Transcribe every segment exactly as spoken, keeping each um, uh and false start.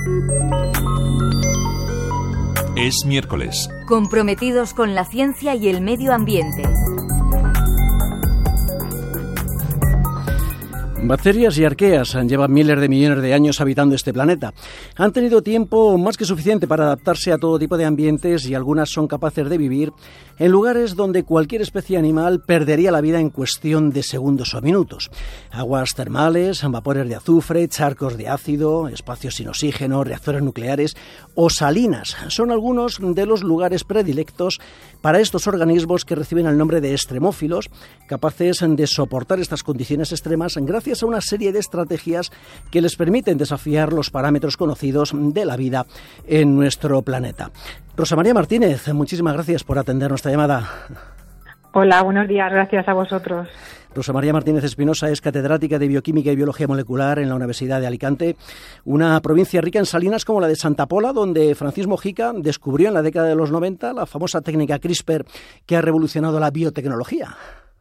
Es miércoles. Comprometidos con la ciencia y el medio ambiente. Bacterias y arqueas llevan miles de millones de años habitando este planeta. Han tenido tiempo más que suficiente para adaptarse a todo tipo de ambientes y algunas son capaces de vivir en lugares donde cualquier especie animal perdería la vida en cuestión de segundos o minutos. Aguas termales, vapores de azufre, charcos de ácido, espacios sin oxígeno, reactores nucleares o salinas son algunos de los lugares predilectos para estos organismos que reciben el nombre de extremófilos, capaces de soportar estas condiciones extremas gracias a una serie de estrategias que les permiten desafiar los parámetros conocidos de la vida en nuestro planeta. Rosa María Martínez, muchísimas gracias por atender nuestra llamada. Hola, buenos días, gracias a vosotros. Rosa María Martínez Espinosa es catedrática de Bioquímica y Biología Molecular en la Universidad de Alicante, una provincia rica en salinas como la de Santa Pola, donde Francis Mojica descubrió en la década de los noventa la famosa técnica CRISPR que ha revolucionado la biotecnología.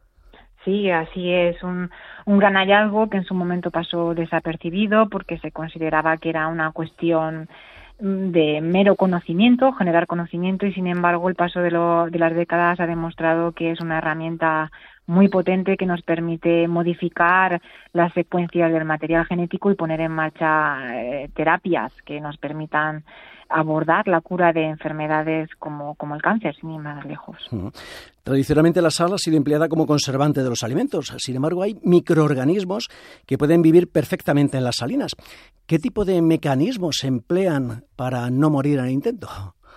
Sí, así es, un, un gran hallazgo que en su momento pasó desapercibido porque se consideraba que era una cuestión de mero conocimiento, generar conocimiento, y sin embargo el paso de, lo, de las décadas ha demostrado que es una herramienta muy potente que nos permite modificar las secuencias del material genético y poner en marcha eh, terapias que nos permitan abordar la cura de enfermedades como, como el cáncer, sin ir más lejos. Uh-huh. Tradicionalmente la sal ha sido empleada como conservante de los alimentos. Sin embargo, hay microorganismos que pueden vivir perfectamente en las salinas. ¿Qué tipo de mecanismos se emplean para no morir en el intento?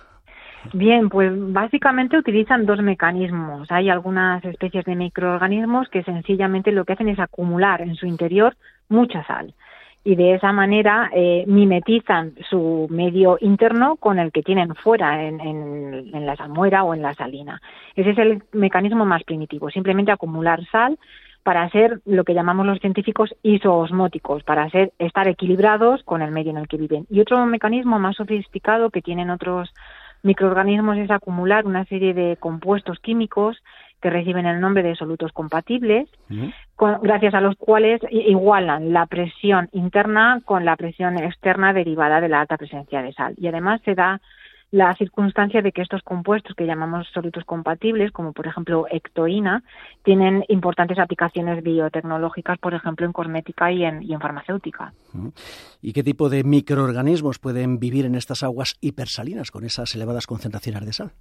Bien, pues básicamente utilizan dos mecanismos. Hay algunas especies de microorganismos que sencillamente lo que hacen es acumular en su interior mucha sal. Y de esa manera eh, mimetizan su medio interno con el que tienen fuera, en, en, en la salmuera o en la salina. Ese es el mecanismo más primitivo, simplemente acumular sal para ser lo que llamamos los científicos isoosmóticos, para ser, estar equilibrados con el medio en el que viven. Y otro mecanismo más sofisticado que tienen otros microorganismos es acumular una serie de compuestos químicos que reciben el nombre de solutos compatibles, uh-huh. con, gracias a los cuales igualan la presión interna con la presión externa derivada de la alta presencia de sal. Y además se da la circunstancia de que estos compuestos que llamamos solutos compatibles, como por ejemplo ectoína, tienen importantes aplicaciones biotecnológicas, por ejemplo en cosmética y en, y en farmacéutica. Uh-huh. ¿Y qué tipo de microorganismos pueden vivir en estas aguas hipersalinas con esas elevadas concentraciones de sal?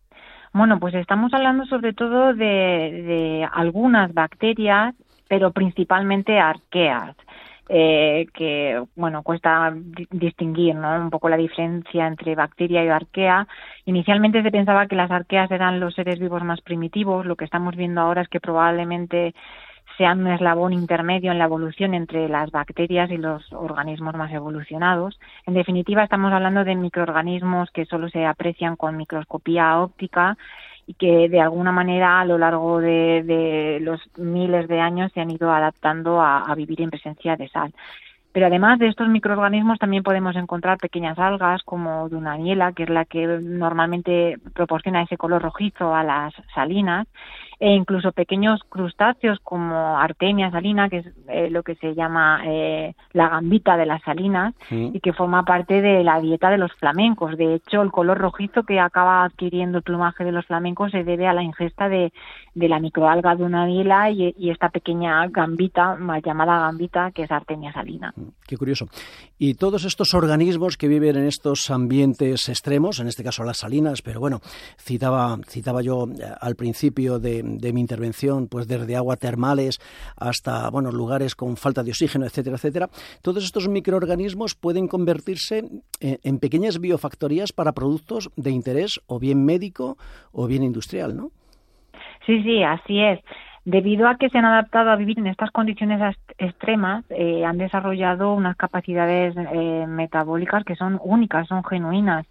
Bueno, pues estamos hablando sobre todo de, de algunas bacterias, pero principalmente arqueas, eh, que, bueno, cuesta di- distinguir, ¿no?, un poco la diferencia entre bacteria y arquea. Inicialmente se pensaba que las arqueas eran los seres vivos más primitivos. Lo que estamos viendo ahora es que probablemente sean un eslabón intermedio en la evolución entre las bacterias y los organismos más evolucionados. En definitiva, estamos hablando de microorganismos que solo se aprecian con microscopía óptica y que de alguna manera a lo largo de, de los miles de años se han ido adaptando a, a vivir en presencia de sal. Pero además de estos microorganismos también podemos encontrar pequeñas algas como Dunaliella, que es la que normalmente proporciona ese color rojizo a las salinas, e incluso pequeños crustáceos como Artemia salina, que es eh, lo que se llama eh, la gambita de las salinas, sí. y que forma parte de la dieta de los flamencos. De hecho, el color rojizo que acaba adquiriendo el plumaje de los flamencos se debe a la ingesta de, de la microalga Dunaliella y, y esta pequeña gambita, mal llamada gambita, que es Artemia salina. Qué curioso. Y todos estos organismos que viven en estos ambientes extremos, en este caso las salinas, pero bueno, citaba, citaba yo al principio de, de mi intervención, pues desde aguas termales hasta, bueno, lugares con falta de oxígeno, etcétera, etcétera. Todos estos microorganismos pueden convertirse en, en pequeñas biofactorías para productos de interés o bien médico o bien industrial, ¿no? Sí, sí, así es. Debido a que se han adaptado a vivir en estas condiciones extremas, eh, han desarrollado unas capacidades eh, metabólicas que son únicas, son genuinas,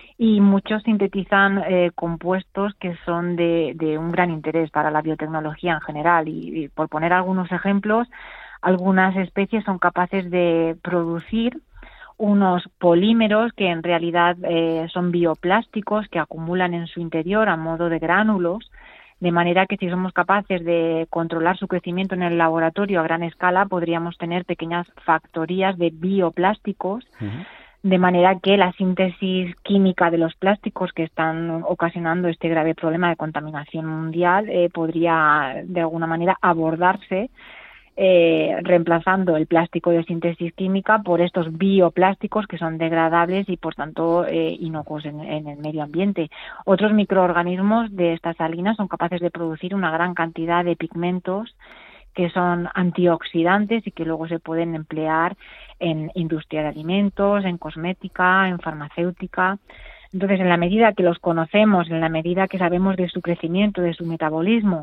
y muchos sintetizan eh, compuestos que son de, de un gran interés para la biotecnología en general. Y, y por poner algunos ejemplos, algunas especies son capaces de producir unos polímeros que en realidad eh, son bioplásticos que acumulan en su interior a modo de gránulos, de manera que si somos capaces de controlar su crecimiento en el laboratorio a gran escala, podríamos tener pequeñas factorías de bioplásticos, uh-huh. de manera que la síntesis química de los plásticos que están ocasionando este grave problema de contaminación mundial eh, podría de alguna manera abordarse eh, reemplazando el plástico de síntesis química por estos bioplásticos que son degradables y por tanto eh, inocuos en, en el medio ambiente. Otros microorganismos de estas salinas son capaces de producir una gran cantidad de pigmentos que son antioxidantes y que luego se pueden emplear en industria de alimentos, en cosmética, en farmacéutica. Entonces, en la medida que los conocemos, en la medida que sabemos de su crecimiento, de su metabolismo,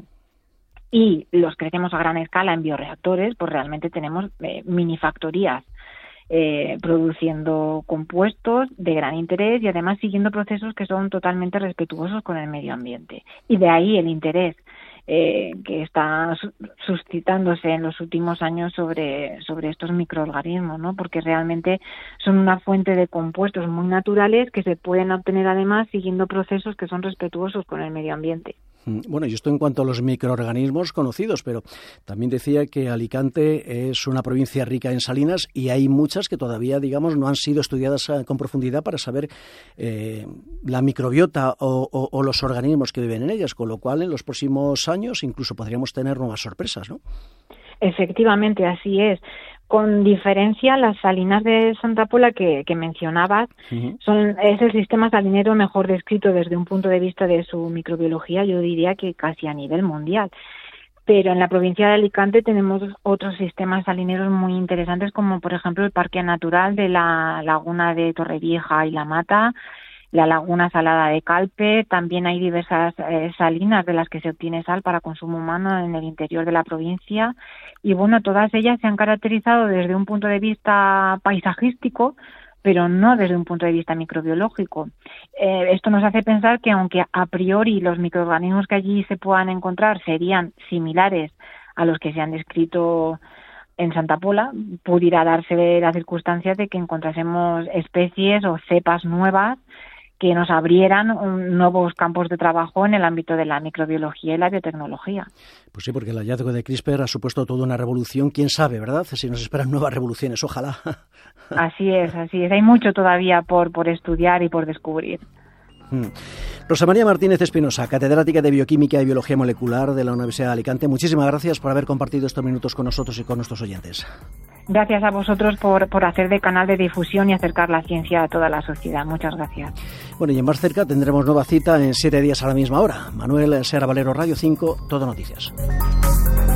y los crecemos a gran escala en bioreactores, pues realmente tenemos eh, minifactorías eh, produciendo compuestos de gran interés y además siguiendo procesos que son totalmente respetuosos con el medio ambiente. Y de ahí el interés Eh, que está su- suscitándose en los últimos años sobre, sobre estos microorganismos, ¿no? Porque realmente son una fuente de compuestos muy naturales que se pueden obtener además siguiendo procesos que son respetuosos con el medio ambiente. Bueno, y esto en cuanto a los microorganismos conocidos, pero también decía que Alicante es una provincia rica en salinas y hay muchas que todavía, digamos, no han sido estudiadas con profundidad para saber eh, la microbiota o, o, o los organismos que viven en ellas, con lo cual en los próximos años incluso podríamos tener nuevas sorpresas, ¿no? Efectivamente, así es. Con diferencia, las salinas de Santa Pola que, que mencionabas Uh-huh. son es el sistema salinero mejor descrito desde un punto de vista de su microbiología, yo diría que casi a nivel mundial. Pero en la provincia de Alicante tenemos otros sistemas salineros muy interesantes, como por ejemplo el Parque Natural de la Laguna de Torrevieja y La Mata, la Laguna Salada de Calpe. También hay diversas eh, salinas de las que se obtiene sal para consumo humano en el interior de la provincia. Y bueno, todas ellas se han caracterizado desde un punto de vista paisajístico, pero no desde un punto de vista microbiológico. Eh, esto nos hace pensar que aunque a priori los microorganismos que allí se puedan encontrar serían similares a los que se han descrito en Santa Pola, pudiera darse la circunstancia de que encontrásemos especies o cepas nuevas que nos abrieran un, nuevos campos de trabajo en el ámbito de la microbiología y la biotecnología. Pues sí, porque el hallazgo de CRISPR ha supuesto toda una revolución. ¿Quién sabe, verdad? Si nos esperan nuevas revoluciones, ojalá. Así es, así es. Hay mucho todavía por, por estudiar y por descubrir. Hmm. Rosa María Martínez Espinosa, catedrática de Bioquímica y Biología Molecular de la Universidad de Alicante. Muchísimas gracias por haber compartido estos minutos con nosotros y con nuestros oyentes. Gracias a vosotros por, por hacer de canal de difusión y acercar la ciencia a toda la sociedad. Muchas gracias. Bueno, y en Más Cerca tendremos nueva cita en siete días a la misma hora. Manuel Serra Valero, Radio cinco, Todo Noticias.